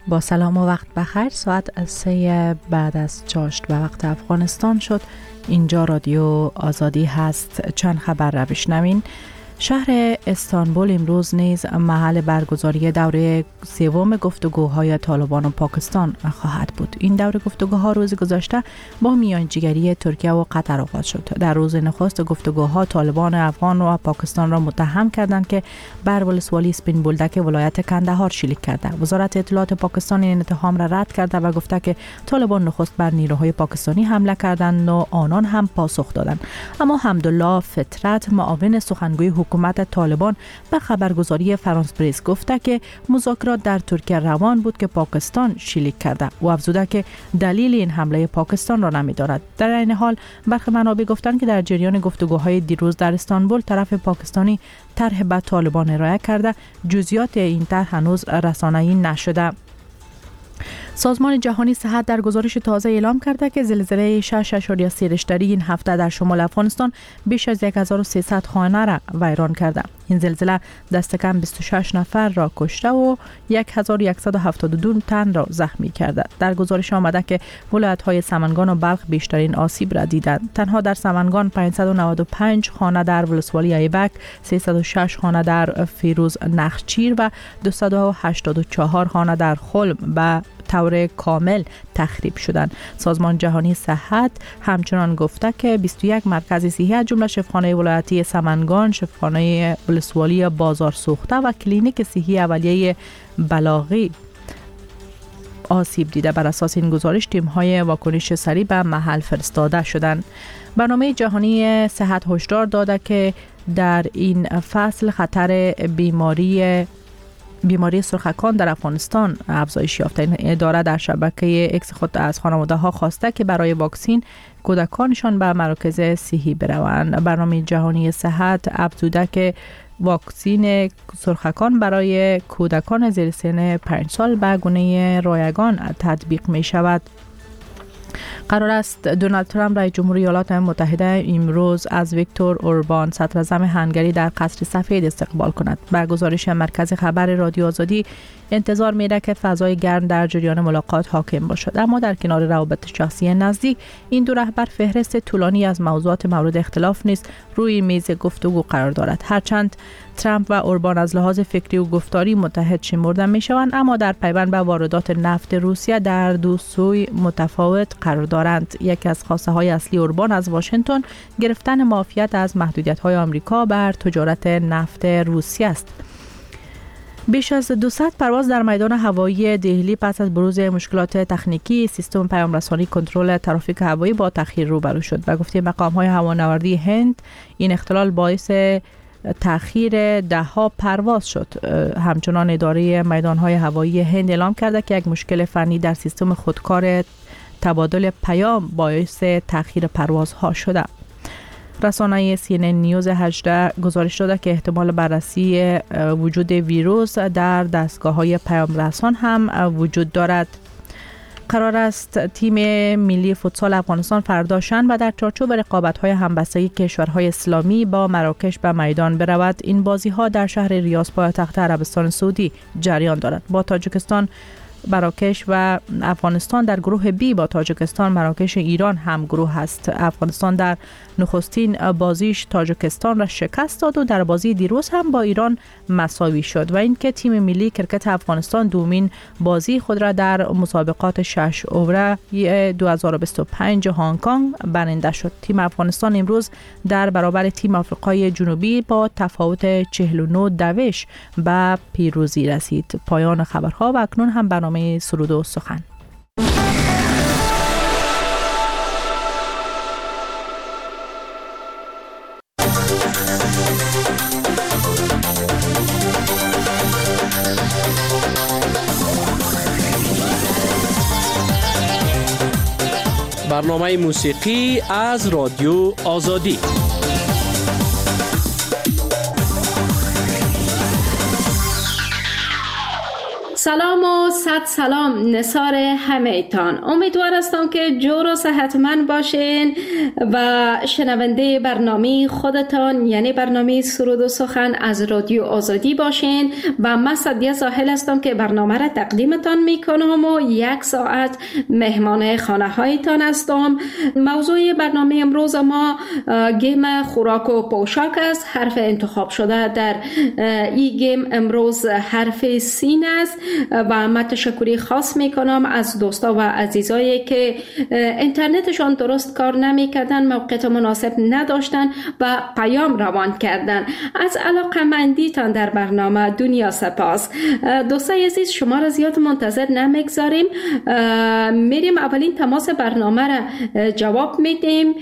با سلام و وقت بخیر. ساعت 3 بعد از چاشت به وقت افغانستان شد. اینجا رادیو آزادی هست. چند خبر را بشنوین. شهر استانبول امروز نیز محل برگزاری دوره سوم گفتگوهای طالبان و پاکستان خواهد بود. این دوره گفتگوها روز گذشته با میانجیگری ترکیه و قطر آغاز شد. در روز نخست گفتگوها طالبان افغان و پاکستان را متهم کردند که بر ولسوالی سپین بولدک ولایت کندهار شلیک کرده. وزارت اطلاعات پاکستان این اتهام را رد کرده و گفته که طالبان نخست بر نیروهای پاکستانی حمله کردند و آنان هم پاسخ دادند. اما حمدالله فطرت معاون سخنگوی حکومت طالبان به خبرگزاری فرانس پرس گفته که مذاکرات در ترکیه روان بود که پاکستان شلیک کرده و افزوده که دلیل این حمله پاکستان را نمی‌داند. در این حال برخی منابع گفتند که در جریان گفتگوهای دیروز در استانبول طرف پاکستانی طرح به طالبان ارائه کرده، جزئیات این طرح هنوز رسانه‌ای نشده. سازمان جهانی صحت در گزارش تازه اعلام کرده که زلزله 6.3 ریشتری این هفته در شمال افغانستان بیش از 1300 خانه را ویران کرده. این زلزله دست کم 26 نفر را کشته و 1172 تن را زخمی کرده. در گزارش آمده که ولایت‌های سمنگان و بلخ بیشترین آسیب را دیدند. تنها در سمنگان 595 خانه در ولسوالی ایبک، 306 خانه در فیروز نخچیر و 284 خانه در خلم به طور کامل تخریب شدند. سازمان جهانی صحت همچنان گفته که 21 مرکز صحی از جمله شفاخانه ولایتی سمنگان، شفاخانه ولسوالی بازار سوخته و کلینیک صحی اولیه بلاغی آسیب دیده. بر اساس این گزارش تیم‌های واکنش سریع به محل فرستاده شدند. برنامه جهانی صحت هشدار داده که در این فصل خطر بیماری سرخکان در افغانستان افزایش یافته. این اداره در شبکه اکس خود از خانواده ها خواسته که برای واکسین کودکانشان به مراکز صحی بروند. برنامه جهانی صحت افزوده که واکسین سرخکان برای کودکان زیر سن 5 سال به گونه رایگان تطبیق می شود. قرار است دونالد ترامپ رئیس جمهور ایالات متحده امروز از ویکتور اوربان صدراعظم هنگری در قصر سفید استقبال کند. به گزارش مرکز خبر رادیو آزادی انتظار میره که فضای گرم در جریان ملاقات حاکم باشد، اما در کنار روابط شخصی نزدیک این دو رهبر فهرست طولانی از موضوعات مورد اختلاف نیز روی میز گفتگو قرار دارد. هرچند ترامپ و اوربان از لحاظ فکری و گفتاری متحد شمرده میشوند، اما در پیوند به واردات نفت روسیه در دو سوی متفاوت قرار دارند. یکی از خواسته های اصلی اوربان از واشنگتن گرفتن معافیت از محدودیت های آمریکا بر تجارت نفت روسیه است. بیش از 200 پرواز در میدان هوایی دهلی پس از بروز مشکلات تکنیکی سیستم پیام رسانی کنترل ترافیک هوایی با تأخیر روبرو شد. و گفته مقام‌های هوانوردی هند این اختلال باعث تأخیر 10 پرواز شد. همچنان اداره میدان‌های هوایی هند اعلام کرده که یک مشکل فنی در سیستم خودکار تبادل پیام باعث تأخیر پروازها شده. رسانه CNN نیوز 18 گزارش داده که احتمال بررسی وجود ویروس در دستگاه‌های پیام رسان هم وجود دارد. قرار است تیم ملی فوتسال افغانستان فردا شنبه در چارچوب رقابت‌های همبستگی کشورهای اسلامی با مراکش به میدان برود. این بازی‌ها در شهر ریاض پایتخت عربستان سعودی جریان دارد. با تاجیکستان، مراکش و افغانستان در گروه بی با تاجیکستان، مراکش، ایران هم گروه است. افغانستان در نخستین بازیش تاجیکستان را شکست داد و در بازی دیروز هم با ایران مساوی شد و اینکه تیم ملی کرکت افغانستان دومین بازی خود را در مسابقات 6 اوره 2025 هنگ کنگ برنده شد. تیم افغانستان امروز در برابر تیم آفریقای جنوبی با تفاوت 49 دوش به پیروزی رسید. پایان خبرها و اکنون هم برنامه سرود و سخن. برنامه موسیقی از رادیو آزادی. سلام و صد سلام نثار همه‌تان. امیدوار هستم که جور و صحتمند باشین و شنونده برنامه خودتان یعنی برنامه سرود و سخن از رادیو آزادی باشین و من سعدیه ساحل هستم که برنامه را تقدیمتان میکنم و 1 ساعت مهمان خانه هایتان هستم. موضوع برنامه امروز ما گیم خوراک و پوشاک است. حرف انتخاب شده در این گیم امروز حرف سین است و من تشکری خاص میکنم از دوستا و عزیزایی که اینترنتشان درست کار نمیکردن، موقعیت مناسب نداشتن و پیام روان کردن. از علاقه‌مندیتان در برنامه دنیا سپاس. دوستای عزیز شما را زیاد منتظر نمیگذاریم، میریم اولین تماس برنامه را جواب میدیم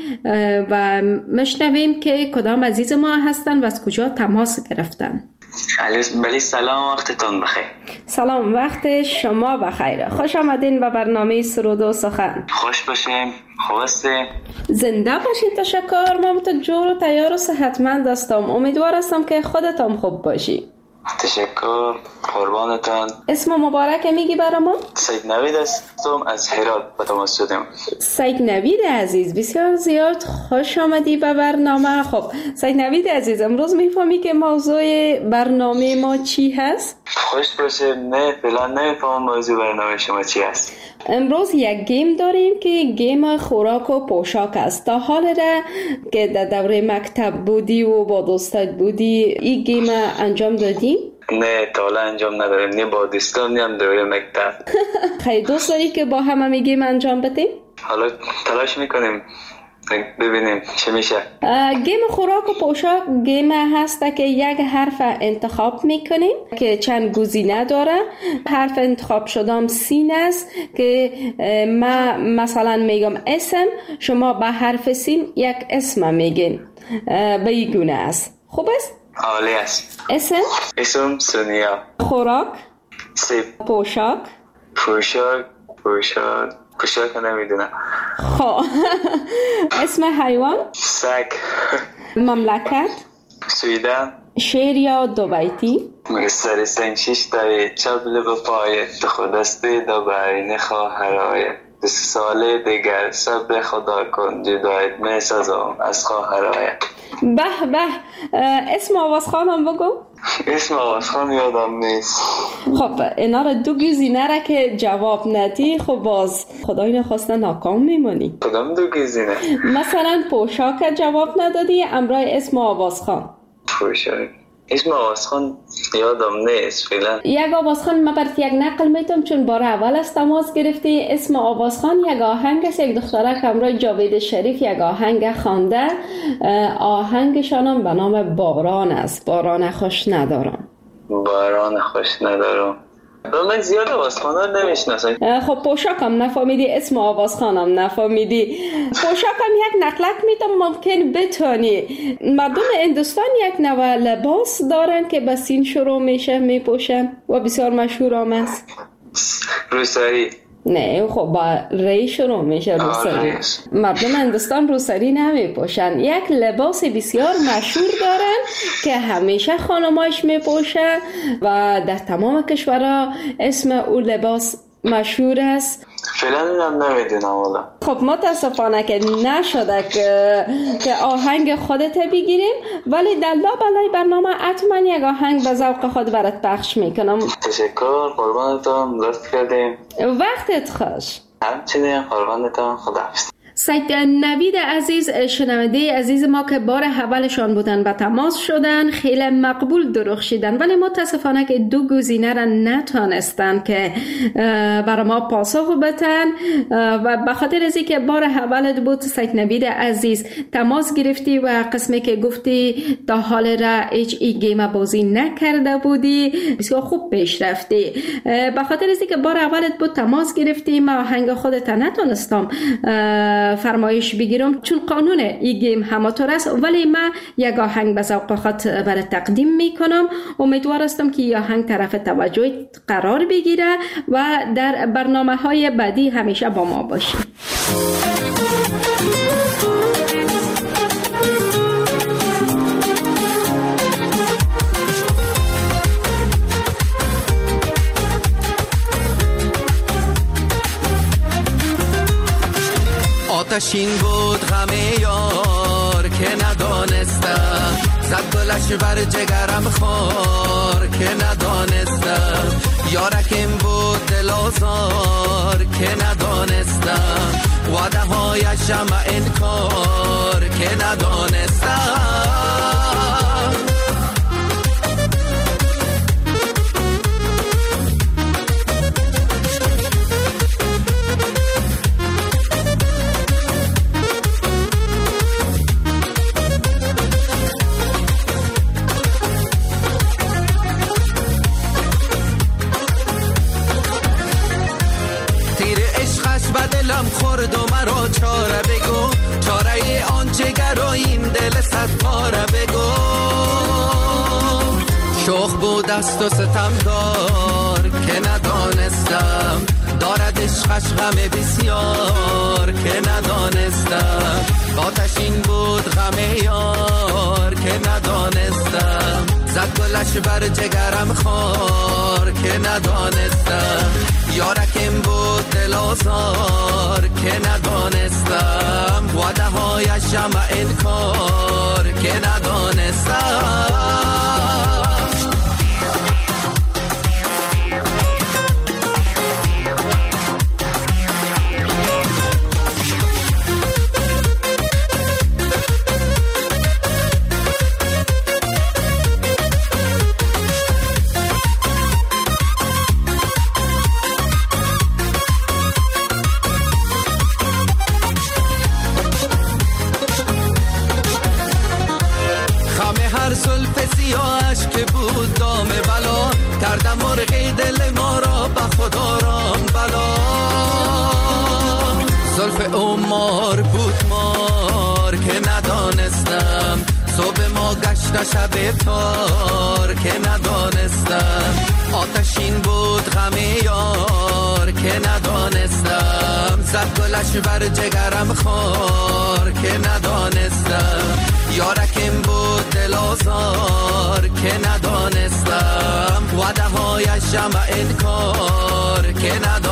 و مشنویم که کدام عزیز ما هستن و از کجا تماس گرفتن. بله سلام، وقتتون بخیر. سلام، وقت شما بخیر. خوش آمدین به برنامه سرود و سخن. خوش باشیم. خواسته زنده باشین. تشکر. من جور و تیار و صحتمند هستم. امیدوار هستم که خودتان خوب باشی. تشکر، قربانتان. اسم مبارک میگی برای ما؟ سید نوید هستم، از هرات به تماس شدم. سید نوید عزیز بسیار زیاد خوش آمدی به برنامه. خب سید نوید عزیز، امروز میفهمی که موضوع برنامه ما چی هست؟ خوش باشه. نه فعلا نمیفهمم موضوع برنامه شما چی هست. امروز یک گیم داریم که گیم خوراک و پوشاک است. تا حال را که در دوره مکتب بودی و با دوستات بودی این گیم انجام دادی؟ نه تا حالا انجام نداریم، نه با دوستان نه هم دوره مکتب. خیلی دوست داری که با هم گیم انجام بدیم؟ حالا تلاش میکنیم ببینیم چه میشه. گیم خوراک و پوشاک گیم هست که یک حرف انتخاب میکنیم که چند گزینه داره. حرف انتخاب شدم سین است که من مثلا میگم اسم، شما به حرف سین یک اسم میگین. به این گونه است. خوب است؟ عالی است. اسم سونیا. خوراک سیب. پوشاک پوشاک نمیدونم. خب اسم حیوان سگ. مملکت سویدن. شعر یا دو بیتی. سر سنگ 6 تایی چبل به پایت خودستی دو برین خواهرای 2 ساله دیگر صبر خدا کن جدایت می سازم از خواهرای. به اسم آوازخان هم بگو. اسم آوازخان یادم نیست. خب اینا را 2 گزینه را که جواب ندی خب باز خدای نخواسته ناکام میمونی. کدام 2 گزینه؟ مثلا پوشاک جواب ندادی، امرای اسم آوازخان. پوشاک اسم آوازخان یادم نیست فعلا. یک آوازخان من برات یک نقل میتونم چون بار اول است تماس گرفتی. اسم آوازخان یک آهنگ است. یک دختره همراه جاوید شریف یک آهنگ خوانده. آهنگشان هم به نام باران است. باران خوش ندارم. من زیاد آوازخان‌ها نمیشناسم. خب پوشاک هم نفهمیدی، اسم آوازخان هم نفهمیدی. پوشاک هم یک نقلک میتونم ممکن بتونی. مردم هندوستان یک نوع لباس دارن که به سین شروع میشه میپوشن و بسیار مشهور هم است. روسری. نه خب با ری شروع میشه روسری. مردم هندوستان روسری نمیپوشن. یک لباس بسیار مشهور دارن که همیشه خانمایش میپوشن و در تمام کشورها اسم او لباس مشهور است. فعلا هم نمیدونم والا. خب متاسفانه که نشده که آهنگ خودت بگیریم، ولی در لابلای برنامه حتما یک آهنگ به ذوق خود برات پخش میکنم. تشکر، قربانتون. لطف کردیم. وقتت خوش. همچنین قربانتون. خداحافظ. سید نوید عزیز، شنونده عزیز ما که بار اولشان بودن به تماس شدن، خیلی مقبول درخشیدن ولی متاسفانه که 2 گزینه را نتانستن که برای ما پاسخ بدن و به خاطر از اینکه بار اولت بود سید نوید عزیز تماس گرفتی و قسمی که گفتی تا حال را هیچ ای گیم بازی نکرده بودی بسیار خوب پیش رفتی. به خاطر از اینکه بار اولت بود تماس گرفتی، ما آهنگ خودت نتونستم فرمایش بگیرم چون قانون این گیم همطور است، ولی من یک آهنگ به ذوق خود برای تقدیم میکنم. امیدوار هستم که این آهنگ طرف توجه قرار بگیره و در برنامه های بعدی همیشه با ما باشی. آتشین بود غم یار که ندانستم، زد گلش بر جگرم خار که ندانستم، یارکم بود دل آزار که ندانستم، وعده هایشم انکار که ندانستم. دلم خورد و مرا چاره بگو، چاره آن جگر و این دل صد پاره بگو. شوخ بود است و ستمگار که ندانستم، دارد عشقش غم بسیار که ندانستم، آتشین بود غم یار که ندانستم، زد گلش بر جگرم خار که ندانستم، یارکم بود دل آزار که ندانستم، وعده هایشم انکار که ندانستم. که بود دام بلا، کردم مرغی دل ما را به خدا رام بلا، زلف عمار بود مار که ندانستم، صبح ما گشت شب تار که ندانستم، آتشین بود غم یار که ندانستم، زد گلش بر جگرم خار که ندانستم، یارکم بود دل آزار که ندانستم، وعده هایشم انکار که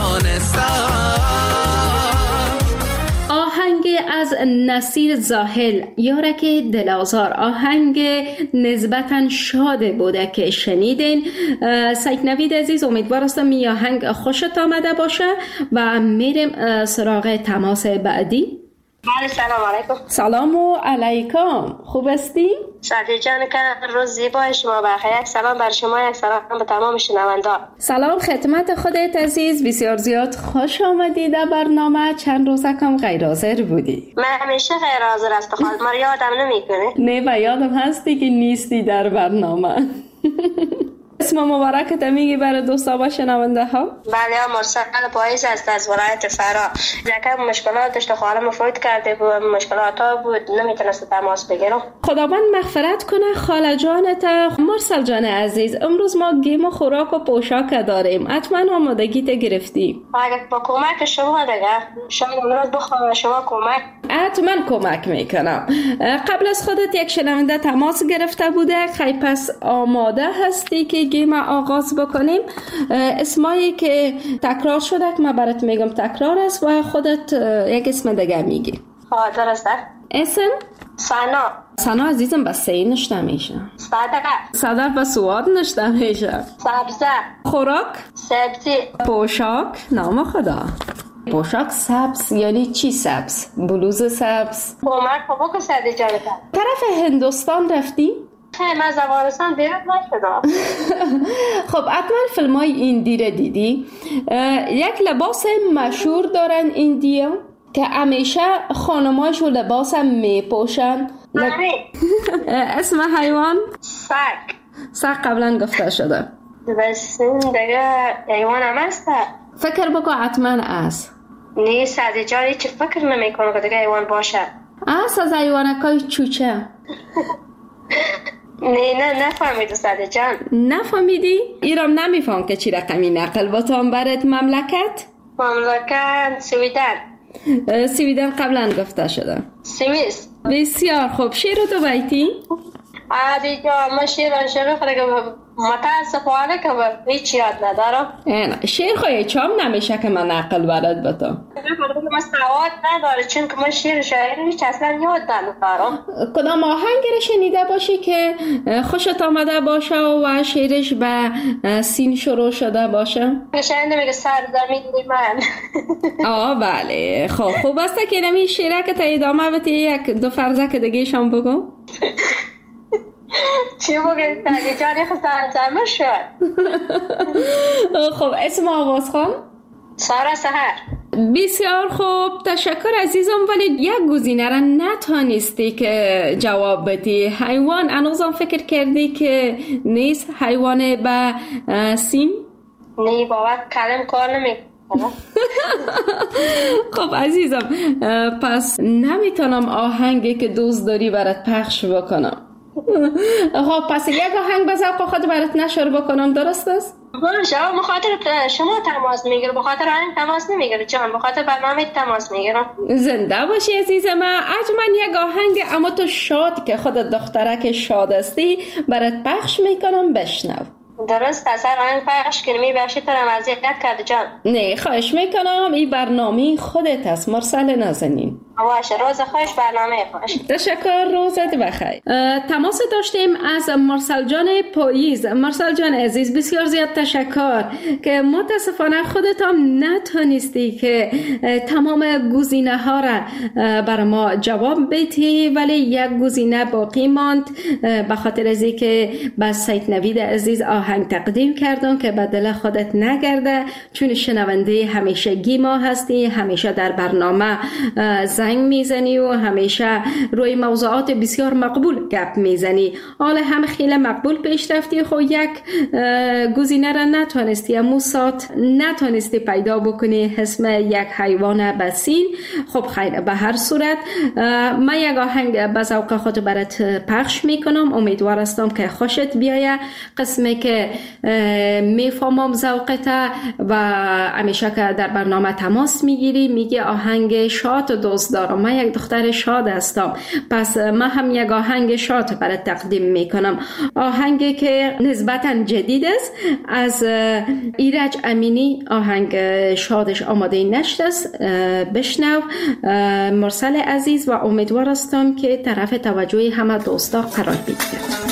ندانستم. آهنگ از نصیر زاهل، یارک دل آزار، آهنگ نسبتاً شاد بوده که شنیدین. سید نوید عزیز، امیدوار هستم این آهنگ خوشت آمده باشه و میریم سراغ تماس بعدی. بله، سلام علیکم. سلام و علیکم، خوب هستی؟ شادی جان که روز زیبای شما بخیر. یک سلام بر شما، یک سلام به تمام شنوندگان. سلام خدمت خودت عزیز، بسیار زیاد خوش آمدی در برنامه. چند روزه کم غیر حاضر بودی؟ من همیشه غیر حاضر هستم، ما یادم نمیکنه. نه و یادم هستی که نیستی در برنامه. اسم مبارکت میگی برای دوستا و شنونده ها؟ بله، مرسل پاییز است از ولایت فرا. یکم مشکلات داشت، خالم فوت کرده بود، مشکلات ها بود، نمیتونست تماس بگیرم. خداوند مغفرت کنه خاله جانت. مرسل جان عزیز، امروز ما گیم و خوراک و پوشاک داریم، حتما آمادگیت گرفتی؟ اگر با کمک شما دیگه شاید امروز بخوام شما کمک. حتما کمک میکنم. قبل از خودت یک شنونده تماس گرفته بوده، خیلی پس آماده هستی که گیم آغاز بکنیم؟ اسمایی که تکرار شده که من برات میگم تکرار است و خودت یک اسم دیگه میگی. درسته. اسم؟ سنا عزیزم با سی نشته میشه. صدق با سواد نشته میشه. سبزه. خوراک؟ سبزی. پوشاک؟ نام خدا. پوشاک سبز یعنی چی سبز؟ بلوز سبز؟ کمک بابا سعدی جان. طرف هندوستان رفتی؟ من از افغانستان بیرون نشدم. خب حتما فیلم های ایندی را دیدی. یک لباس مشهور دارن ایندیا که همیشه خانماشو لباس هم میپوشن. اسم حیوان؟ سگ قبلا گفته شده. بس دیگه حیوان هم هست. فکر بکن حتما است. نه سعدی جان چه فکر نمیکنه که دیگه حیوان باشه. است از حیوانکای چوچه. نه نفهمیدی سعدی جان. نفهمیدی؟ ایرام نمیفهم که چی رقمی نقل باتان برات. مملکت سویدن قبلا گفته شده. سوئیس. بسیار خوب. شعر تو بیتی؟ عادی جان، ما شعر خود متاسفانه که هیچ یاد ندارم. شعر خواهی چام نمیشه که من عقل برد به تو. من سواد نداره چون که من شعر شاعری هیچ اصلا یاد ندارم. کدام آهنگی رو شنیده باشی که خوشت آمده باشه و شعرش به سین شروع شده باشه؟ شنیده میگه سرزمین من. بله خب خوب است که نمی شعره که تا ادامه بتی یک دو فرزه که دیگه شام بگو. چی بگه تاگه جانی خسارتمه شد. خب اسم آواز خان؟ سارا سحر. بسیار خوب تشکر عزیزم، ولی یک گزینه را نتانستی که جواب بدی. حیوان هنوزم فکر کردی که نیست حیوان به سین؟ نه بابا کلم کار نمیکنه. خب عزیزم پس نمیتونم آهنگی که دوست داری برات پخش بکنم. خب پس یک آهنگ به ذوق خود برات نشر بکنم، درست است؟ باشه بخاطر شما تماس میگیره، بخاطر آهنگ تماس نمیگیره جان، بخاطر برنامه تماس میگیرم. زنده باشی عزیز من. من یک آهنگ اما تو شاد که خودت دخترک شاد استی برات پخش میکنم، بشنو. درست اصلا آهنگ پخش کنی بخشی تو رو اذیت کرده جان. نه خواهش میکنم، این برنامه خودت است، مرسل نازنین. باشه روز خوش، برنامه خوش. تشکر، روزت بخیر. تماس داشتیم از مرسل جان پاییز. مرسل جان عزیز بسیار زیاد تشکر که متاسفانه خودت هم نتونستی که تمام گزینه ها را بر ما جواب بدی، ولی یک گزینه باقی ماند به خاطر از اینکه با سید نوید عزیز آهنگ تقدیم کردم که به دل خودت نگرده، چون شنونده همیشگی ما هستی، همیشه در برنامه زنگ میزنی و همیشه روی موضوعات بسیار مقبول گپ میزنی. حالا هم خیلی مقبول پیش رفتی، خب یک گزینه را نتونستی، امو ساعت نتونستی پیدا بکنی اسم یک حیوان بسین. خب خیر، به هر صورت من یک آهنگ به ذوق خود برات پخش میکنم، امیدوار هستم که خوشت بیایه. قسمی که میفهمم ذوقت و همیشه که در برنامه تماس میگیری میگی آهنگ شاد دوست دارم، من یک دختر شاد هستم، پس من هم یک آهنگ شاد برات تقدیم میکنم. آهنگی که نسبتا جدید است از ایرج امینی، آهنگ شادش آماده نشد است، بشنو مرسل عزیز و امیدوار هستم که طرف توجه همه دوستا قرار بگیرد.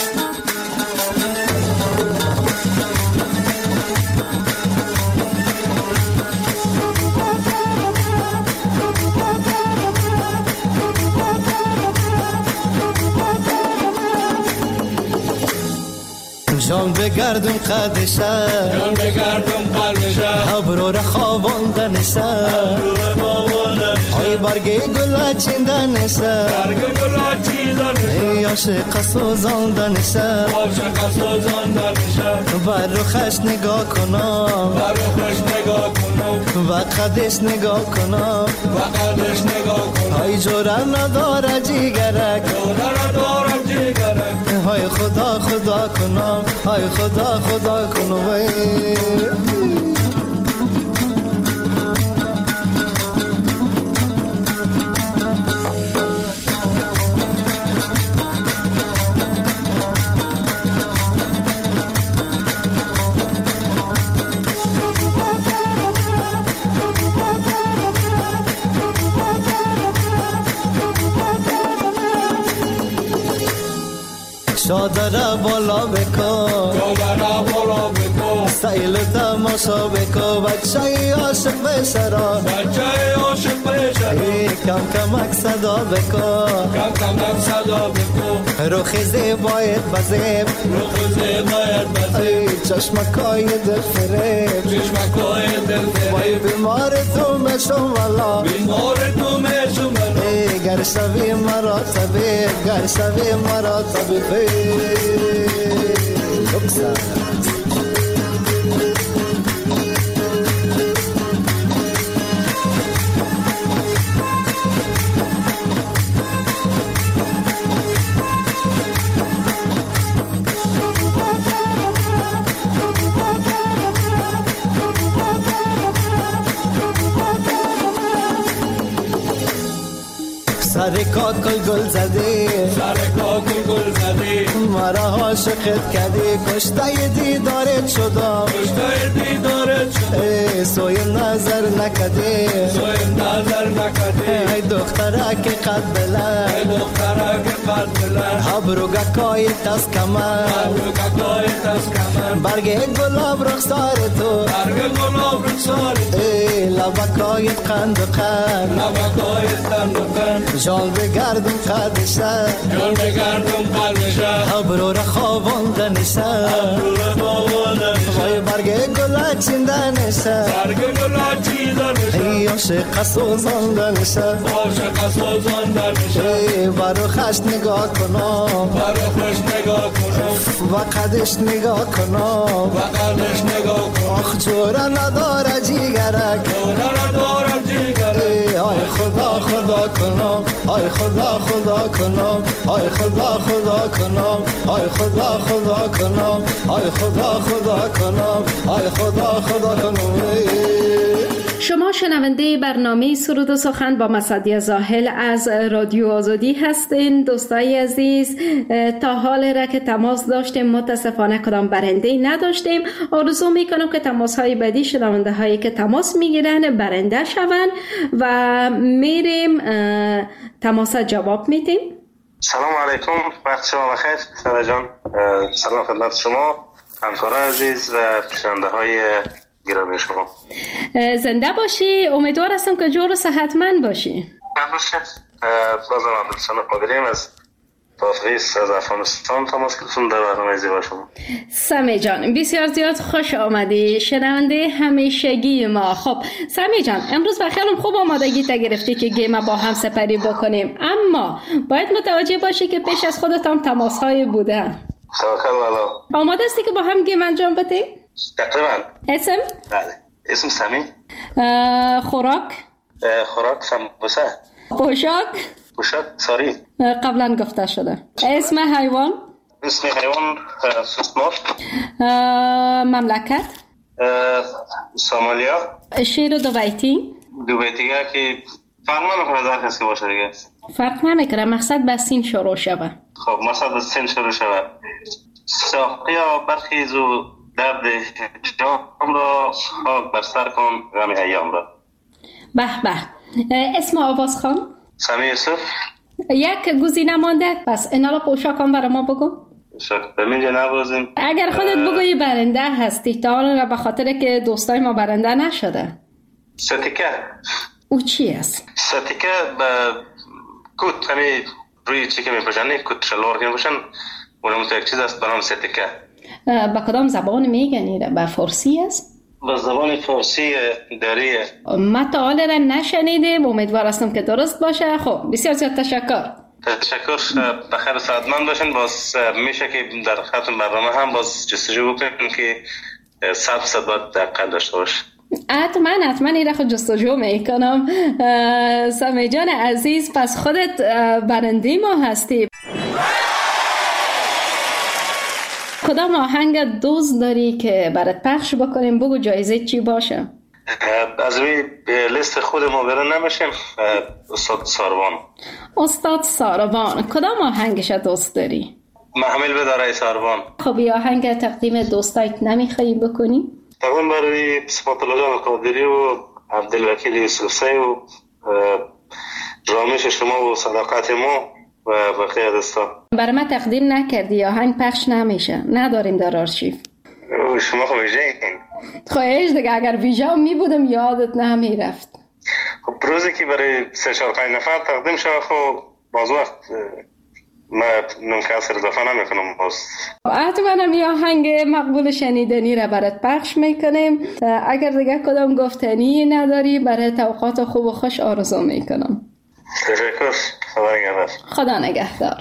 جان بگردم قدشه، جان بگردم قدشه، ابرو را خواباندنشه، ای برگ گل چیندنشه، برگ گل چیندنشه، عاشق سوزاندنشه، عاشق سوزاندنشه، بر روخش نگاه کنم، بر روخش نگاه کنم، و قدش نگاه کنم، و قدش نگاه کنم، ای جوره نداره جیگرک، جوره نداره جیگرک، های خدا خدا کنم، های خدا خدا کنم. شادره بالا بکن، شادره بالا بکن، سیل تماشا بکن، بچه عاشق بشرا، بچه عاشق بشرا، کم کمک صدا بکن، کم کمک صدا بکن، روخ زیبایت بزیب، روخ زیبایت بزیب، چشمکای دل فریب، چشمکای دل فریب، بیمار تو مشم والا، بیمار تو مشم والا، گر شوی مرا طبیب، گر شوی مرا طبیب. سر کاکل گل زده، سر کاکل گل زده، مرا عاشقت کردی کشته دیدارت شدم سوی نظر نکردی ای دختره که قد بلند ابروگکای تست کمر برگ گلاب رخسار تو لبکای قند و قند جان بگردم قدشه ابرو را خواباندنشه وای برگ گلا چیندنشه ای عاشق سوزاندنشه برو خش نگاه کنم و قدش نگاه کنم آخ جوره نداره جیگرک آی خدا خدا کنم آی خدا خدا کنم آی خدا خدا کنم آی خدا خدا کنم آی خدا خدا کنم آی خدا خدا کنم. شما شنونده برنامه سرود و سخن با مصدی زاهل از رادیو آزادی هستین. دوستای عزیز، تا حال را که تماس داشتیم متاسفانه کدام برنده نداشتیم. آرزو میکنم که تماس های بعدی شنونده هایی که تماس میگیرن برنده شون و میریم تماس جواب میدیم. سلام علیکم، وقت شما بخیر سارا جان. سلام خدمت شما همکاران عزیز و شنونده های گرامی شما. زنده باشی، امیدوار هستم که جور و صحتمند باشی. بازم عبدالسلام قادریم از تافریس از افغانستان تماس گرفتم در برنامه زیبا شما. سمی جان بسیار زیاد خوش آمدی، شنونده همیشگی ما. خب سمی جان، امروز با خیالم خوب آمادگی تا گرفتی که گیم با هم سپری بکنیم، اما باید متوجه باشی که پیش از خودت هم تماس های بوده. توکل الله. آماده هستی که با هم گیم انجام بدیم؟ تقریبا. اسم؟ بله. اسم سمی. خوراک؟ خوراک سمبوسه. پوشاک ساری. قبلا گفته شده. اسم حیوان؟ اسم حیوان سوسمار. مملکت؟ سومالیا. شعر دو بیتی که فرق نمیکنه در کسی باشه دیگه. فرق نمیکنه، مقصد به سین شروع شوه. خب مقصد به سین شروع شوه. ساقیا برخیز و درد جام را خاک بر سر کن غم ایام را. به به. اسم آواز خان؟ سمی یوسف. یک گزینه مانده، پس اینا را پوشاکان برای ما بگو. به من نوازیم. اگر خودت بگویی برنده هستی، تا حالا به خاطر که دوستای ما برنده نشده. ستیکه. او چی است؟ ستیکه به کت، همین روی چی که میپوشن، کت شلوار که میپوشن، اونم یک چیز است به نام ستیکه. با کدام زبان میگنی؟ به فارسی است؟ به زبان فارسی دریه. ما تا حالا را نشنیدیم، امیدوار هستم که درست باشه. خب بسیار زیاد تشکر. بخیر سعادتمند باشین. باز میشه که در ختم برنامه هم باز جستجو بکنیم که 100% باید دقیق داشته باشه. حتما این را خود جستجو میکنم. سمی جان عزیز، پس خودت برنده ما هستی. کدام آهنگ دوست داری که برات پخش بکنیم؟ بگو جایزه چی باشه. از روی لیست خود ما برن نمیشیم. استاد ساروان. کدام آهنگش دوست داری؟ محمل بداره ساروان. خب این آهنگ تقدیم دوستایت نمیخوایی بکنی؟ تقدیم برای صفات الله جان قادری و عبدالوکیل یوسفزی و رامش شما و صداقت ما و بقیه دوستان. برای ما تقدیم نکردی، آهنگ پخش نمیشه، نداریم در آرشیو. شما خب ویژه این خواهش دیگه، اگر ویژه می بودم یادت نمیرفت. خب روزی که برای 3-4-5 نفر تقدیم شد، خب باز وقت ما نمکسر اضافه نمیکنم. باز حتما می آهنگ مقبول شنیدنی را برات پخش میکنیم. اگر دیگه کدام گفتنی نداری، برای توقعات خوب و خوش آرزو میکنم. تشکر. خدا نگهدار.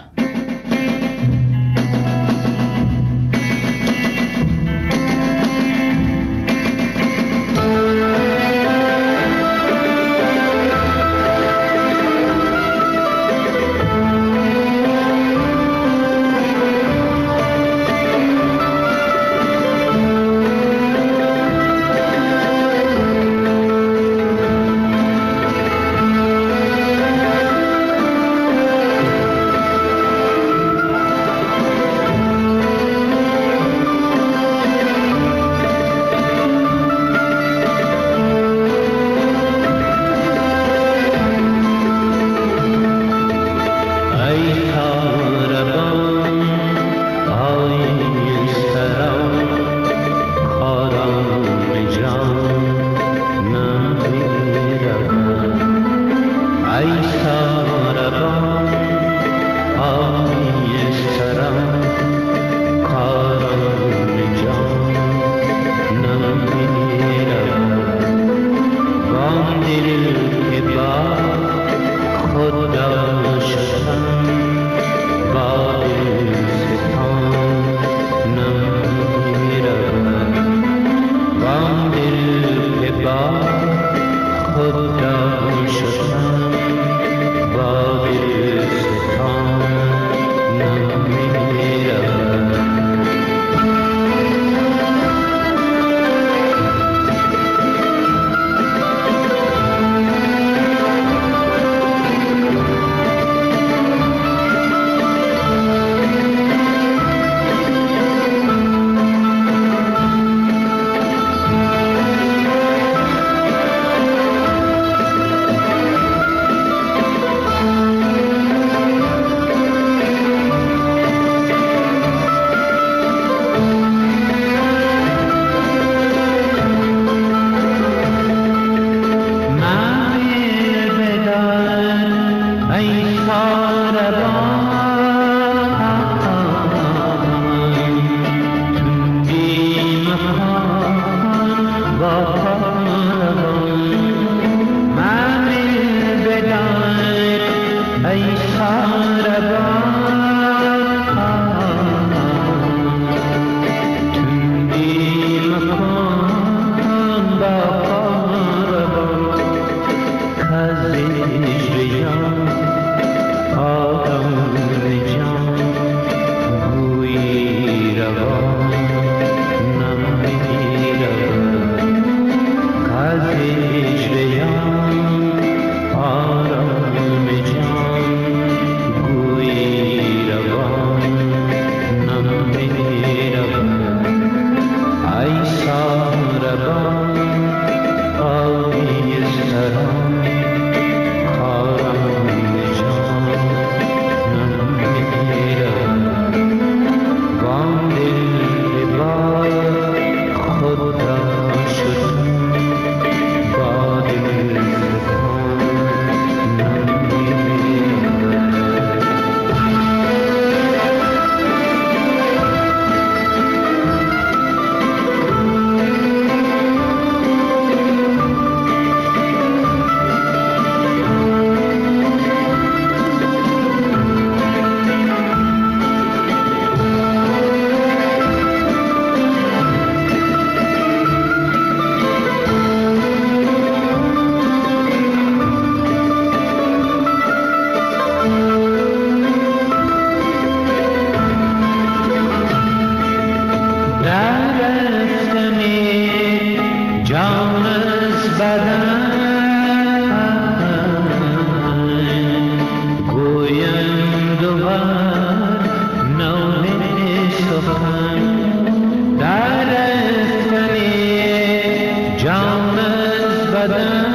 سخن در رفتن جان از بدن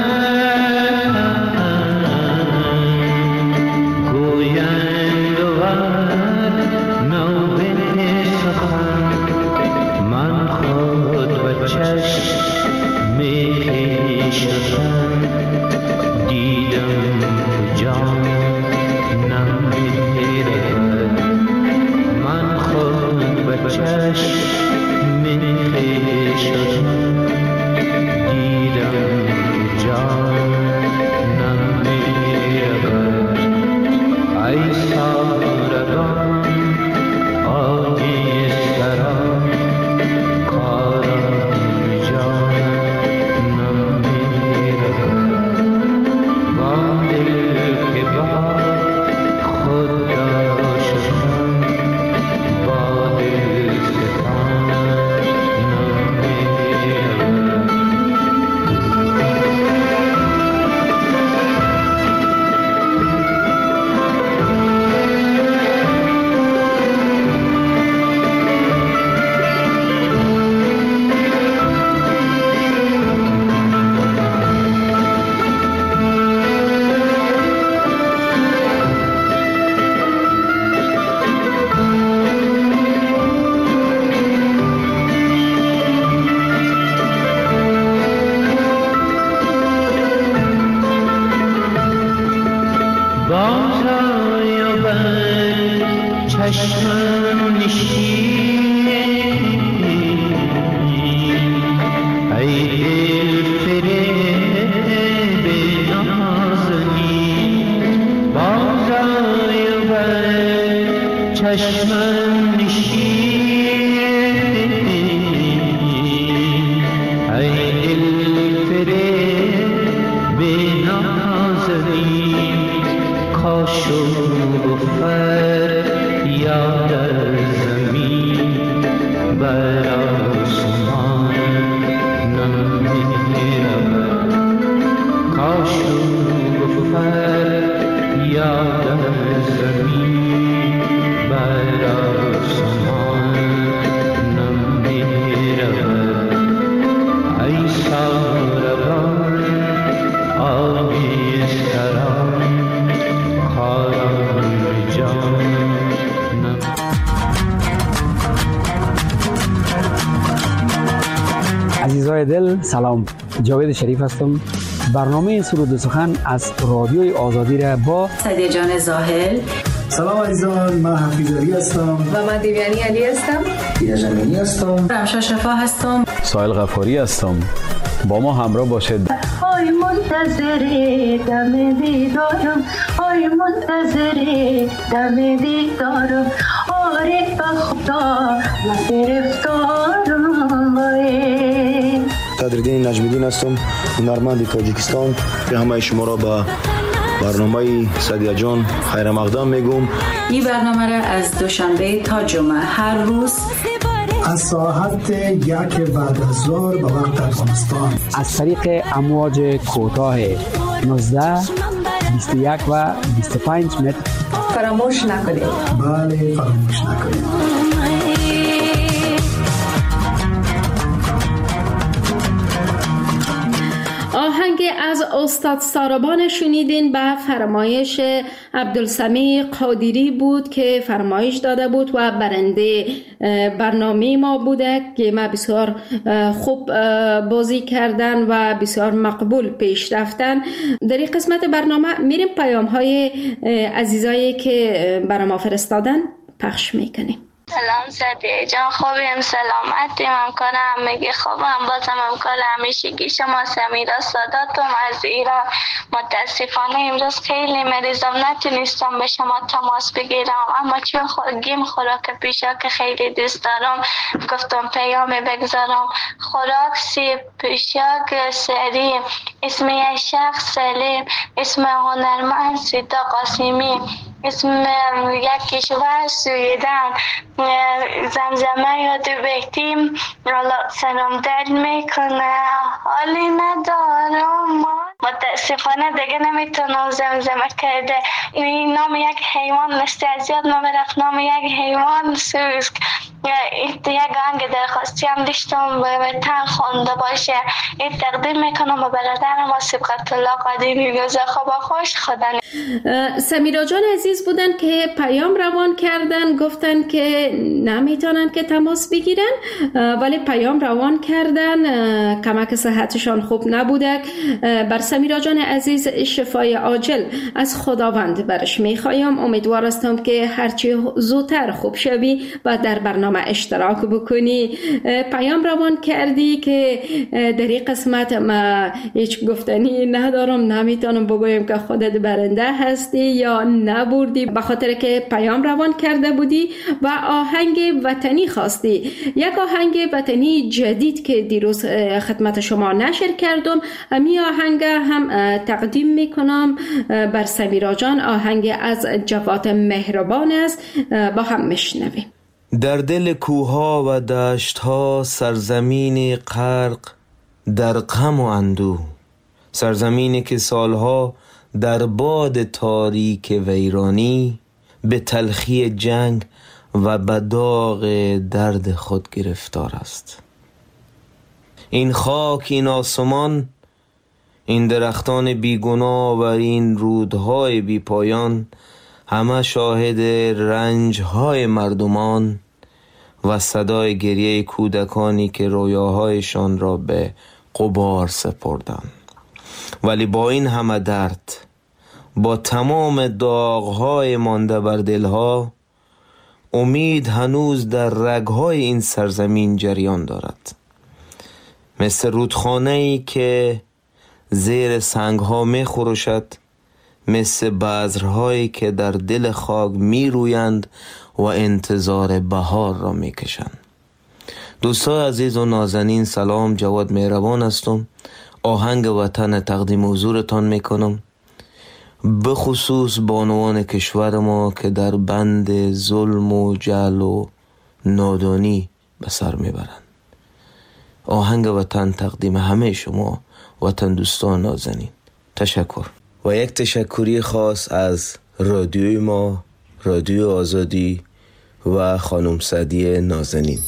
گویند ور نوبه سخن من خود به چشم خویشتن دیدم جان نمیرود من خود به چشم خویشتن دیدم جان نمیرود ای سارگان آگی سرا کارم جان نمیرود با دل که با خود داشتم با دل ستان نمیرود بازای و بر چشمم نشین ای دل فریب نازنین بازای و بر چشمم نشین ای دل فریب نازنین کاشو بفر یاد زمین بر آسمان نمیرود کاشو بفر یاد زمین بر آسمان نمیرود ای سارگان آبی سران عزیزای دل سلام، جاوید شریف هستم. برنامه سرود و سخن از رادیوی آزادی را با سعدیه جان زاهل. سلام عزیزان، من حفیظ علی هستم و من دیویانی علی هستم. دیده جمینی هستم. رمشا شفا هستم. سایل غفاری هستم. با ما همراه باشید. آی منتظر دم دیدارم، آی منتظر دم دیدارم، آره به خدا من گرفتارم. قدردین نجمیدین هستم، هنرمند تاجیکستان. به همه شما را به برنامه سعدیه جان خیر مقدم میگم. این برنامه را از دوشنبه تا جمعه هر روز از ساعت 1 بعد از ظهر به وقت افغانستان از طریق امواج کوتاه 19 21 و 25 متر فراموش نکنید. بله فراموش نکنید. آهنگ از استاد ساربان شنیدین به فرمایش عبدالسمیع قادری بود که فرمایش داده بود و برنده برنامه ما بوده که ما بسیار خوب بازی کردن و بسیار مقبول پیش رفتن. در این قسمت برنامه میریم پیام های عزیزایی که برای ما فرستادن پخش میکنیم. سلام سعدیه جان، خوبیم؟ سلامتیم؟ امکان همگی خوبم؟ بازم امکان همیشگی شما سمیرا ساداتم از ایران. متاسفانه امروز خیلی مریضم، نتونستم به شما تماس بگیرم، اما چون گیم خوراک پیشاک خیلی دوست دارم گفتم پیام بگذارم. خوراک سیب پیشاک سری، اسم یک شخص سلیم، اسم هنرمند سیتا قاسمی، اسم یک کشور سویدن، زمزمه یاد بهتیم سلام دل میکنه، حالی ندارم. متاسفانه دیگه نمیتونم زمزمه کرده. این نام یک حیوان مثل از یاد ما برفت، نام یک حیوان سوسک. یک آهنگ درخواستی هم داشتم به وطن خوانده باشه. این تقدیم میکنم به برادرم و سبقت الله قدیمی گوزه خوب خوش خدا. سمیرا جان عزیز بودن که پیام روان کردن، گفتن که نمیتونن که تماس بگیرن ولی پیام روان کردن، کمک صحتشان خوب نبوده. بر سمیرا جان عزیز شفای عاجل از خداوند برش میخوایم. امیدوار هستم که هرچی زودتر خوب شوی و در برنامه اشتراک بکنی. پیام روان کردی که در این قسمت ما هیچ گفتنی ندارم، نمیتونم بگویم که خودت برنده هستی یا نبردی، به خاطر که پیام روان کرده بودی و آهنگ وطنی خواستی. یک آهنگ وطنی جدید که دیروز خدمت شما نشر کردم، همین آهنگ هم تقدیم میکنم بر سمیرا جان. آهنگ از جواد مهربان است، با هم میشنویم. در دل کوها و دشتها سرزمین غرق در غم و اندوه، سرزمینی که سالها در باد تاریک ویرانی به تلخی جنگ و به داغ درد خود گرفتار است. این خاک، این آسمان، این درختان بیگناه و این رودهای بی پایان همه شاهد رنجهای مردمان و صدای گریه کودکانی که رویاهایشان را به غبار سپردند. ولی با این همه درد، با تمام داغهای مانده بر دلها، امید هنوز در رگهای این سرزمین جریان دارد. مثل رودخانه‌ای که زیر سنگها می خروشد، مثل بذرهایی که در دل خاک می رویند و انتظار بهار را می کشند. دوستان عزیز و نازنین، سلام، جواد مهربان هستم. آهنگ وطن تقدیم حضورتان می کنم، به خصوص بانوان کشور ما که در بند ظلم و جهل و نادانی به سر می برند. آهنگ وطن تقدیم همه شما وطن دوستان نازنین. تشکر. و یک تشکری خاص از رادیوی ما، رادیو آزادی و خانم سعدیه نازنین.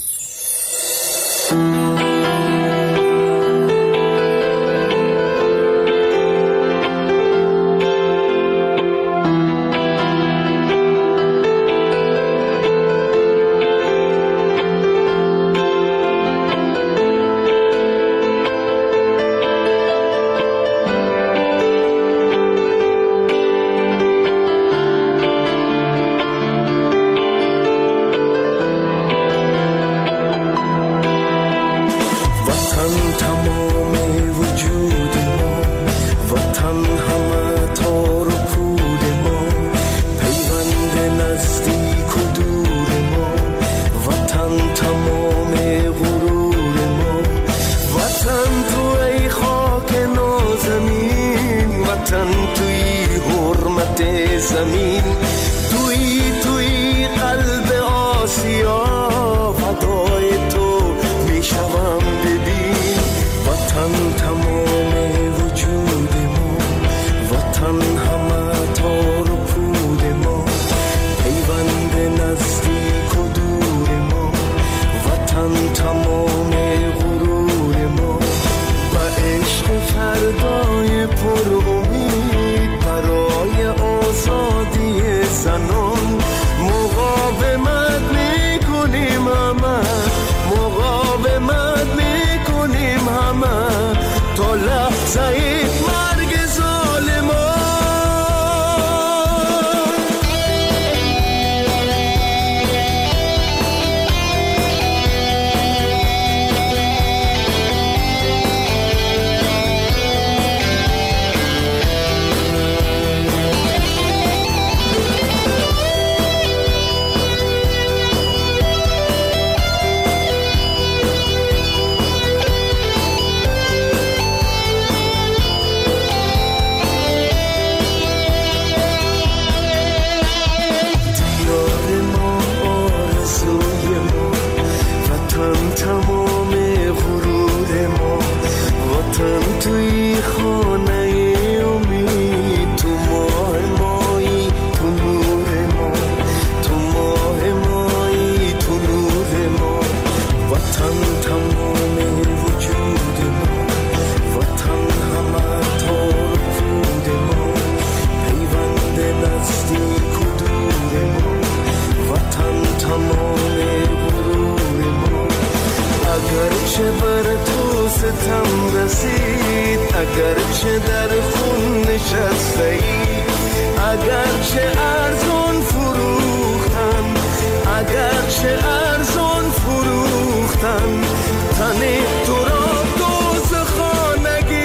تمام غرور ما. اگرچه بر تو ستم رسید، اگرچه در خون نشسته ای، اگرچه ارزان فروختن، اگرچه ارزان فروختن تن تو را دوزخانگی.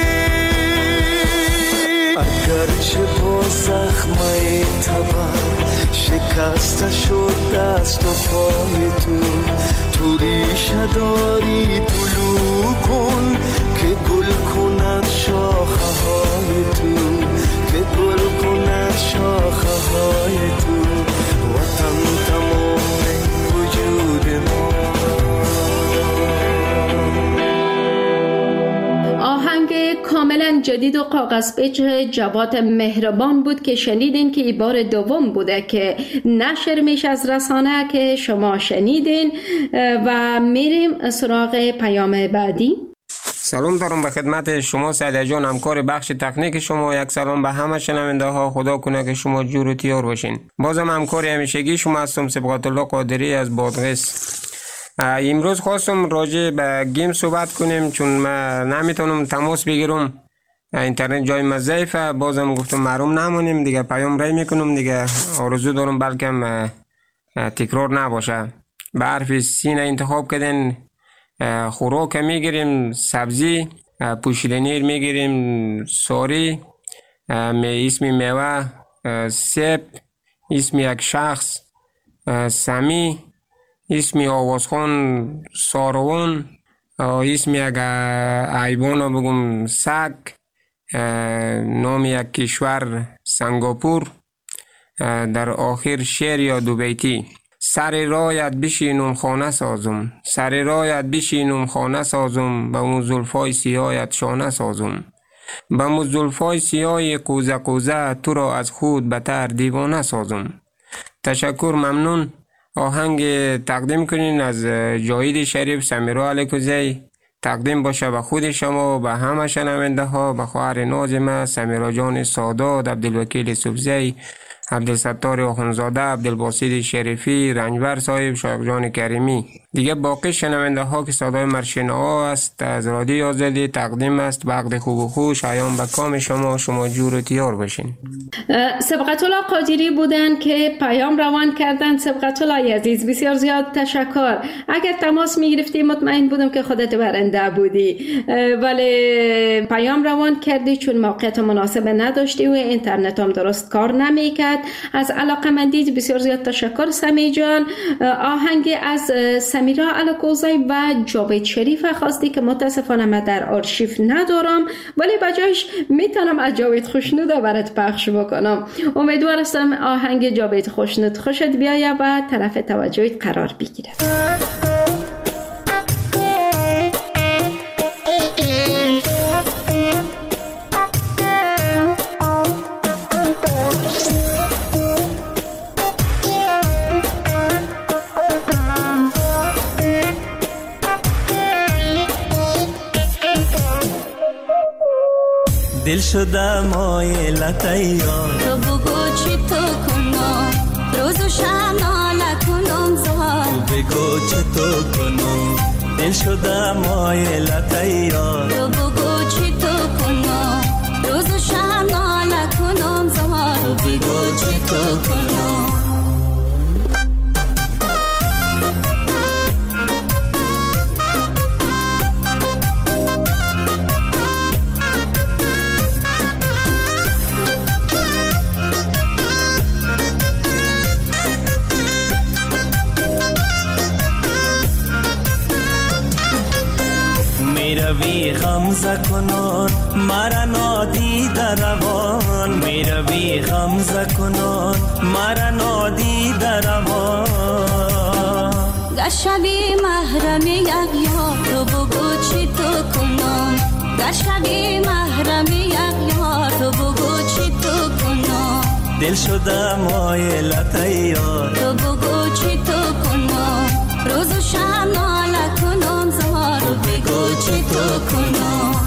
اگرچه با زخمه تبر شکسته شد دست و پای تو، تو ریشه داری طلوع کن که گل کند شاخه های تو، که گل کند شاخه های تو. وطن تمام وجود ما. آهنگ کاملا جدید و کاغذ پیچ جواد مهربان بود که شنیدین که این بار دوم بوده که نشر میشه از رسانه که شما شنیدین. و میریم سراغ پیام بعدی. سلام دارم به خدمت شما سعیده جان، همکار بخش تکنیک شما. یک سلام به همه شنونده ها، خدا کنه که شما جور و تیار باشین. بازم همکار همیشگی شما هستم، سبقت الله قادری از بادغیس. امروز خواستم راجع به گیم صحبت کنیم چون من نمیتونم تماس بگیرم، اینترنت جای ما ضعیفه. بازم گفتم محروم نمونیم دیگه، پیام رای میکنم دیگه. آرزو دارم بلکم تکرار نباشه. به حرف سین انتخاب کردن. خوراک میگیریم سبزی، پوشیدنی میگیریم ساری، اسم میوه سیب، اسم یک شخص سمی، اسم آوازخان ساروان، اسم یک حیوان بگم سگ، نام یک کشور سنگاپور، در آخر شعر یا دو بیتی. سر رایت بشینم خانه سازم، سر رایت بشینم خانه سازم، به اون زلفای سیاهت شانه سازم، به اون زلفای سیاه قوزه قوزه تو را از خود بتر دیوانه سازم. تشکر، ممنون. آهنگ تقدیم کنین از جاوید شریف سمیرا علیکوزی، تقدیم باشه به خود شما و به همه شنونده ها، به خواهر نازم سمیرا جان سادات، عبدالوکیل سبزی، عبدالستار آخونزاده، عبدالباسط شریفی، رنجبر صاحب، شایق جان کریمی. دیگه باقی شنونده ها که صدای مرشین ها است از رادیو آزادی تقدیم است. وقت خوب و خوش ایام به کام شما جور و تیار باشین. سبقت الله قادری بودن که پیام روان کردن. سبقت الله عزیز بسیار زیاد تشکر. اگر تماس میگرفتی مطمئن بودم که خودت برنده بودی، ولی پیام روان کردی چون موقعیت مناسب نداشتی و اینترنت هم درست کار نمیکرد. از علاقمندی بسیار زیاد تشکر سمی جان. آهنگ از سمیرا علیکوزی و جاوید شریف خواستی که متاسفانه من در آرشیو ندارم، ولی بجایش میتونم از جاوید خوشنود برات پخش بکنم. امیدوار هستم آهنگ جاوید خوشنود خوشت بیاید و طرف توجهت قرار بگیره. دل شده مایلت یار، تو بگو چی تو کنم، روز و شب ناله کنم زار. تو بگو چی تو کنم، دل شده مایلت یار. تو بگو چی تو کنم، روز و شب ناله کنم زار. تو بگو چی تو کنم. میروی غمزه کنان مرا نادیده روان، میروی غمزه کنان مرا نادیده روان. گشبی محرم یک یار، تو بگو چی تو کنم. گشبی محرم یک یار، تو بگو چی تو کنم. دل شده مایلت یار، تو بگو چی تو کنم. روز و شب ناله کنم زار. تو بگو چی تو کنم.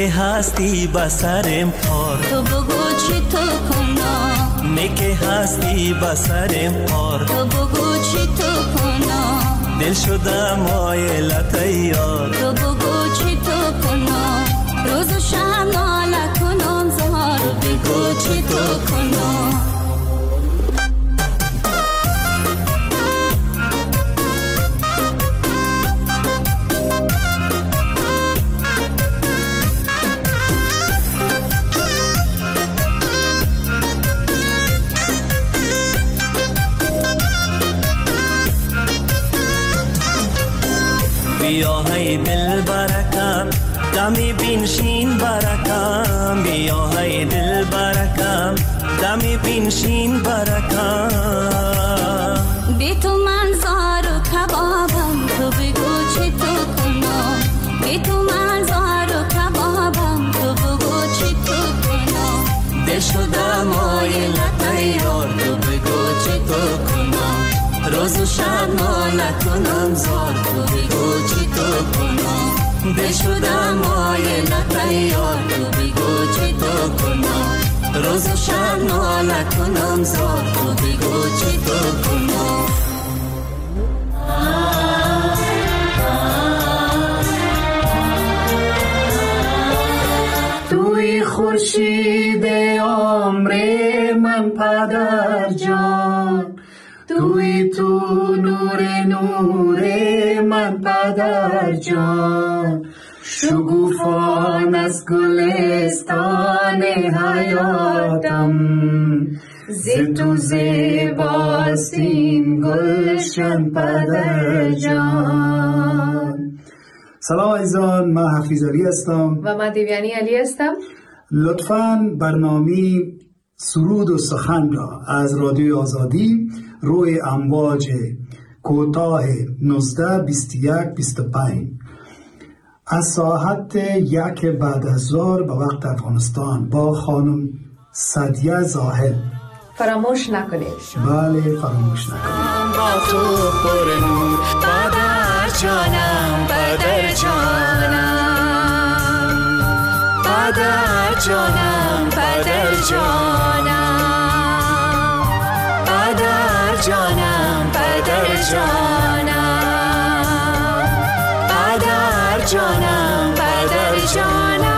که هستی بسرم پار، تو بگو چی تو کنم. نه که هستی بسرم پار، تو بگو چی تو کنم. دل شده مایلت یار، تو بگو چی تو کنم. روز و شب ناله کنم زار، تو بگو چی تو کنم. بیا های دل برکم دمی بینشین برکم، بیا های دل برکم دمی بینشین برکم. بی تو من زار و کبابم، تو بگو چی تو کنم. بی تو من زار و کبابم، تو بگو چی تو کنم. دل شده مایلت یار، تو بگو چی تو کنم. روز و شب ناله کنم زار، تو بگو چی تو کنم. دل شده مایلت یار، تو بگو چی تو کنم. روز و شب ناله کنم زار، تو بگو چی تو کنم. توی خورشید عمر من پدر جان، توی تو نور من پدر جان. شگوفان از گلستان حیاتم، ز تو زیباست این گلشن پدر جان. سلام عزیزان، من حفیظ علی هستم و من دیویانی علی هستم. لطفاً برنامه سرود و سخن را از رادیوی آزادی روی امواج کوتاه 19 21 25 از ساعت 1 بعد از ظهر به وقت افغانستان با خانم سعدیه زاهد فراموش نکنید. بله فراموش نکنید. با تو پر نور پدر جانم، پدر جانم، پدر جانم، پدر جانم، پدر جانم، پدر جانم، پدر جانم، پدر جانم.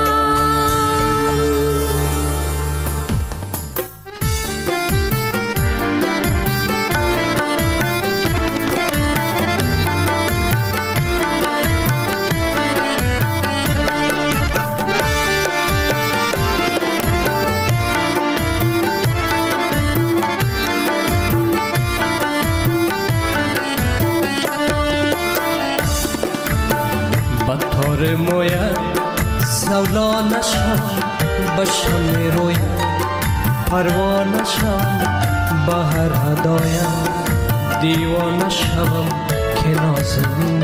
بطار مویت زولانشم بشم رویت، پروانشم بهر هدایم، دیوانشم که نازنین.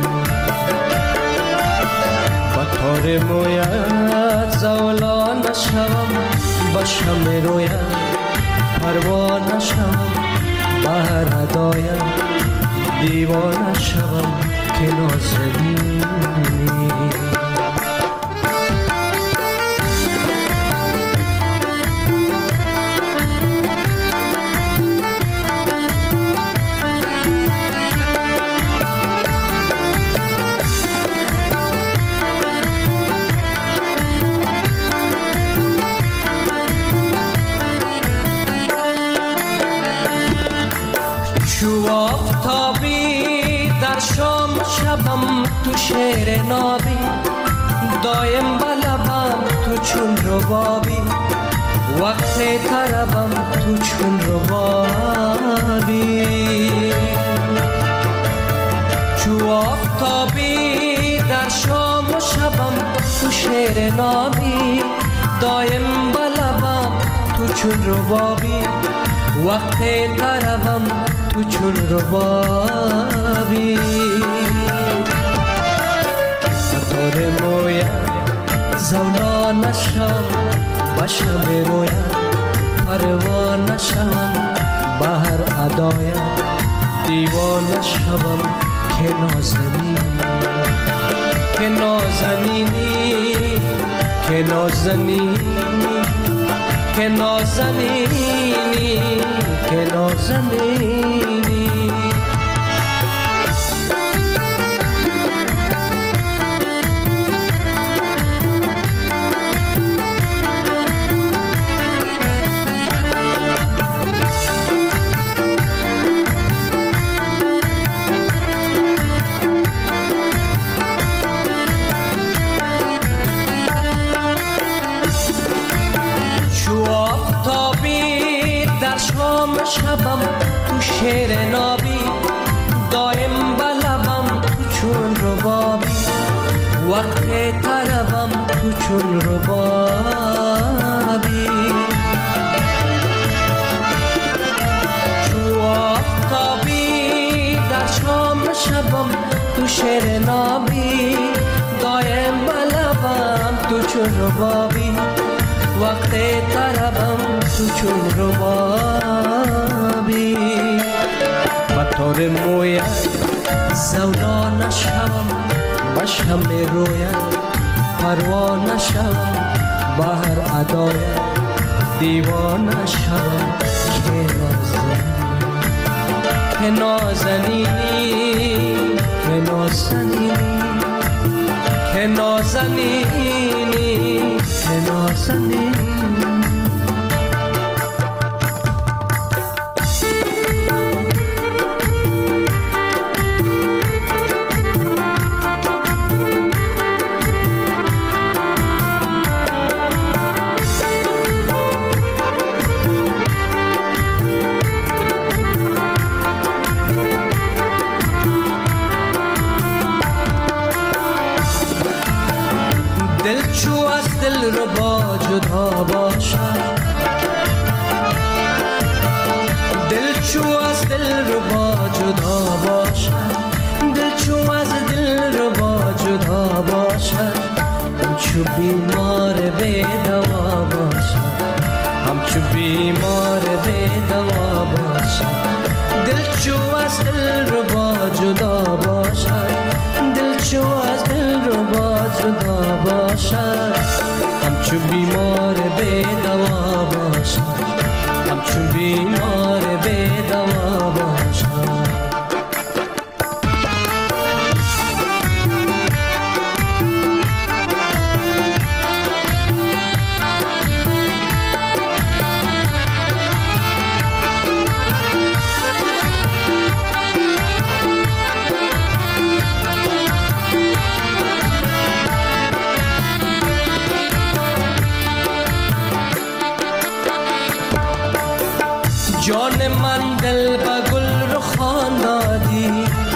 بطار مویت زولانشم بشم رویت، پروانشم بهر هدایم، دیوانشم که نازنین. چو آفتابی در شام شبم تو شعر نابی، دایم بلبم تو چون ربابی، وقت طربم تو چون ربابی. چو آفتابی در شام و شبم تو شعر نابی، دایم بلبم تو چون ربابی، وقت طربم تو چون ربابی. بطار مویت زولانشم بشم رویت، پروانشم بهر ادایم، دیوانشم که نازنین، که نازنینی که نازنینی که نازنینی که نازنینی شبم تو شعر نابی دایم بلبم تو چون ربابی وقت طلبم تو چون ربابی چو آفتابی در شام شبم تو شعر نابی دایم بلبم تو چون ربابی وقت طربم تو چون ربابی بطور مویت زولا نشم بشم رویت پروا نشم بهر ادایت دیوانه شم که نازنینی که نازنینی که نازنینی که نازنینی جدا باشد دل چو از دل ربا جدا باشد دل چو از دل ربا جدا باشد همچو بیمار بی دوا باشد همچو بیمار بی دوا باشد دل چو از دل ربا جدا باشد دل چو از دل ربا جدا باشد همچو بیمار بی دوا باشد همچو بیمار بی دوا باشد جان من دل با گل رو خواندادی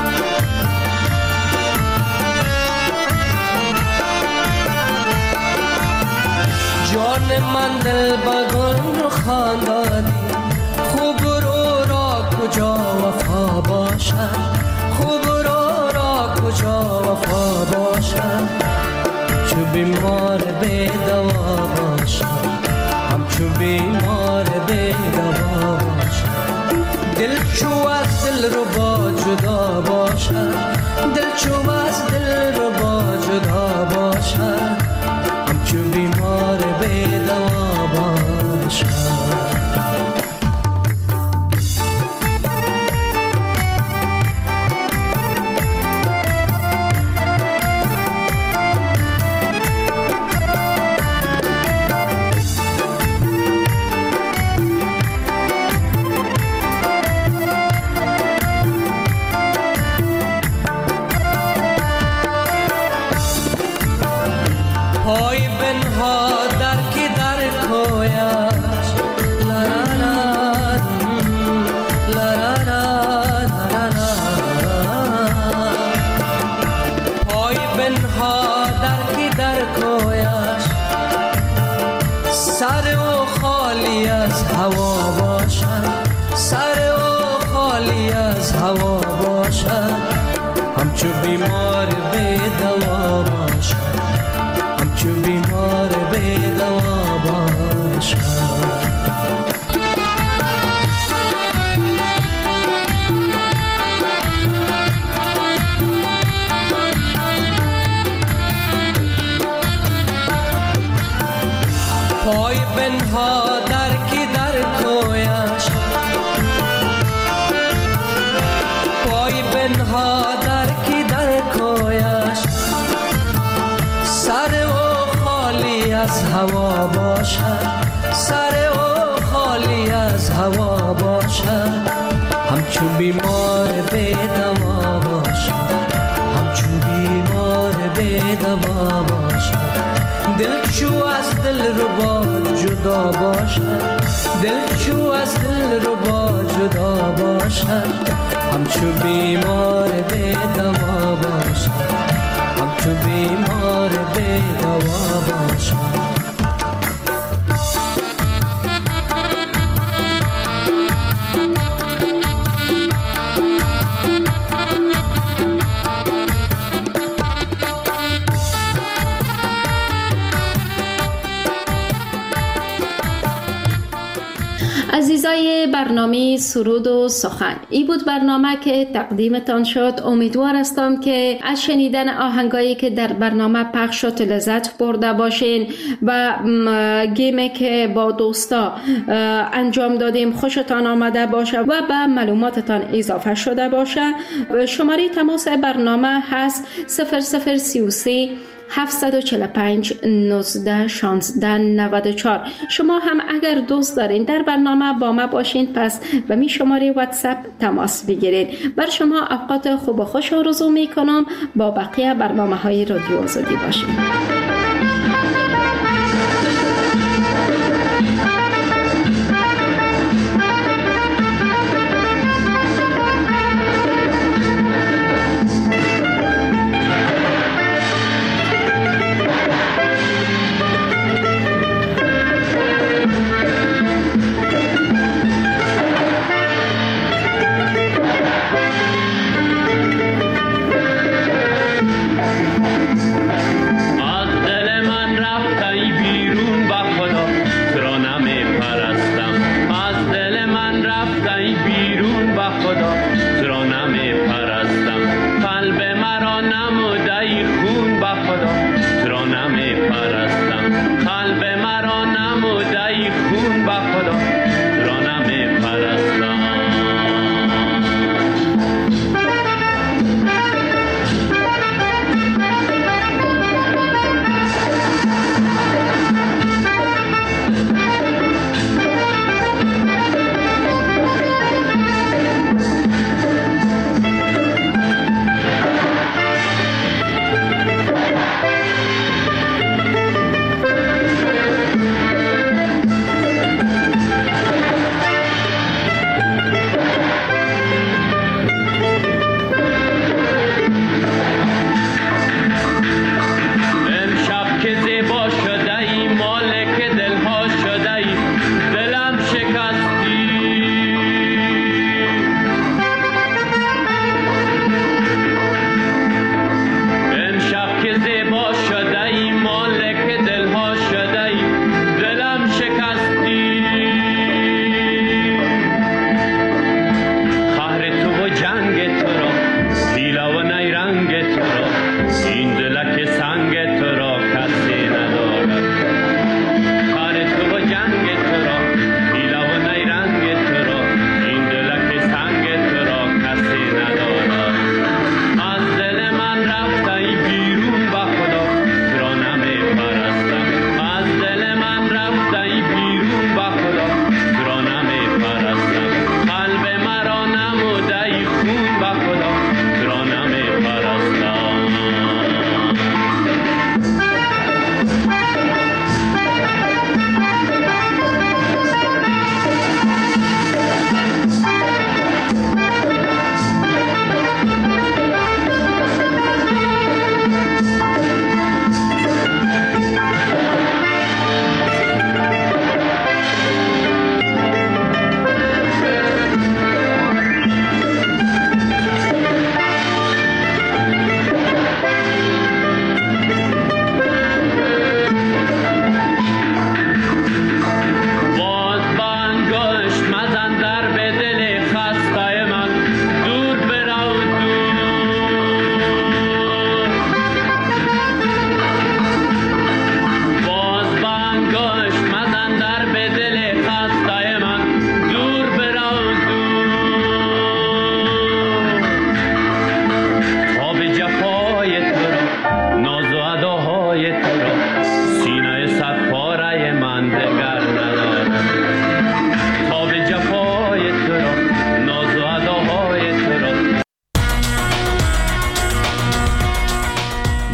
جان من دل با گل رو خواندادی خوب رو را کجا وفا باشد خوب رو را کجا وفا باشد چو بیمار بی دوا باشد همچو بیمار بی دوا دل چو از دل ربا جدا باشد دل چو از دل ربا جدا باشد همچو بیمار بی دوا باشد سر و خالی از هوا باشد سر و خالی از هوا باشد همچو بیمار بی دوا باشد همچو بیمار بی دوا باشد هوا باشد، سر او خالی از هوا باشد، همچون بیمار به دوا باشد، همچون بیمار به دوا باشد. دل چو از دل ربا جدا باشد، دل چو از دل ربا جدا باشد، همچون بیمار به دوا باشد، همچون بیمار به دوا باشد. عزیزای برنامه سرود و سخن، این بود برنامه که تقدیمتان شد. امیدوار هستم که از شنیدن آهنگایی که در برنامه پخش شد لذت برده باشین و گیمی که با دوستا انجام دادیم خوشتان آمده باشه و به معلوماتتان اضافه شده باشه. شماره تماس برنامه هست 0033 745 19 16 94. شما هم اگر دوست دارین در برنامه با ما باشین، پس به می شماره واتساپ تماس بگیرید. بر شما اوقات خوب و خوش آرزو می کنم. با بقیه برنامه های رادیو آزادی باشین.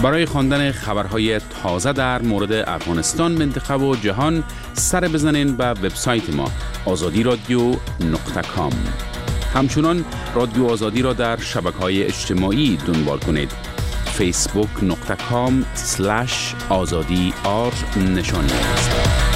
برای خواندن خبرهای تازه در مورد افغانستان، منطقه و جهان سر بزنین به وبسایت ما azadiradio.com. همچنان رادیو آزادی را در شبکه‌های اجتماعی دنبال کنید. facebook.com/azadi_r نشانی است.